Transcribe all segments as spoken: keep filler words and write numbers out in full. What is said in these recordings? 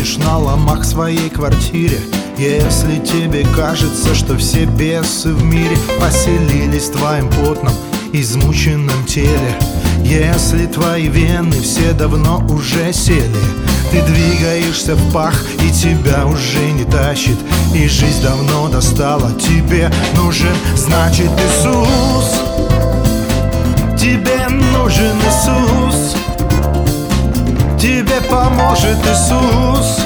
сидишь на ломах в своей квартире, если тебе кажется, что все бесы в мире поселились в твоем потном, измученном теле, если твои вены все давно уже сели, ты двигаешься в пах и тебя уже не тащит, и жизнь давно достала, тебе нужен, значит, Иисус. Тебе нужен Иисус, тебе поможет Иисус.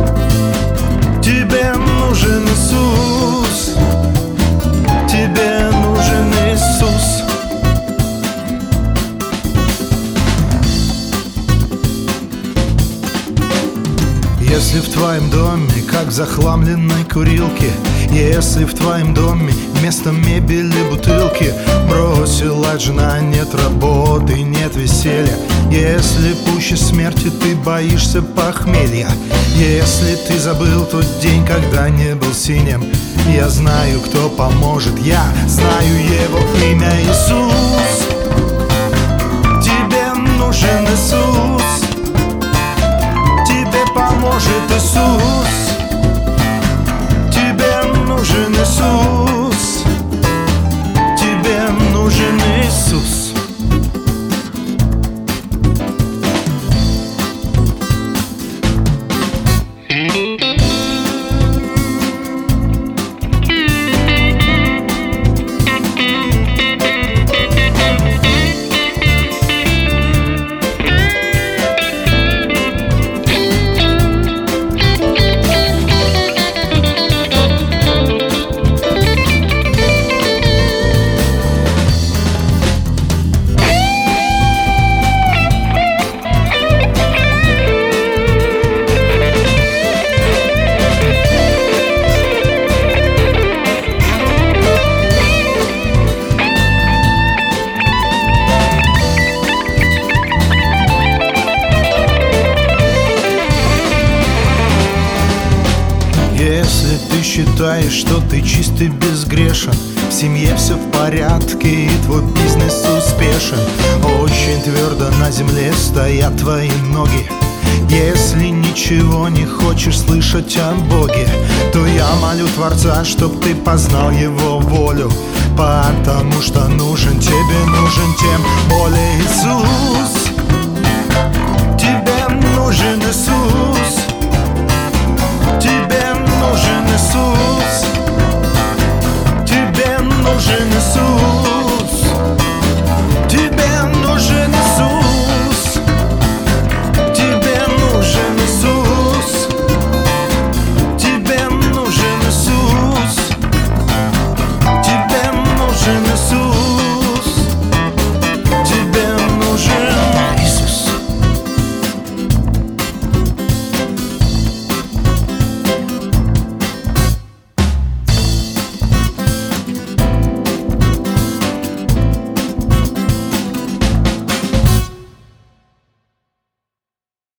Тебе нужен Иисус, тебе нужен Иисус. Если в твоем доме, как в захламленной курилке, если в твоем доме вместо мебели бутылки, бросила жена, нет работы, нет веселья, если пуще смерти ты боишься похмелья, если ты забыл тот день, когда не был синим, я знаю, кто поможет, я знаю его имя Иисус. Тебе нужен Иисус, поможет Иисус. Тебе нужен Иисус, тебе нужен Иисус. Если ты считаешь, что ты чист и безгрешен, в семье все в порядке и твой бизнес успешен, очень твердо на земле стоят твои ноги, если ничего не хочешь слышать о Боге, то я молю Творца, чтоб ты познал Его волю, потому что нужен тебе, нужен тем более Иисус.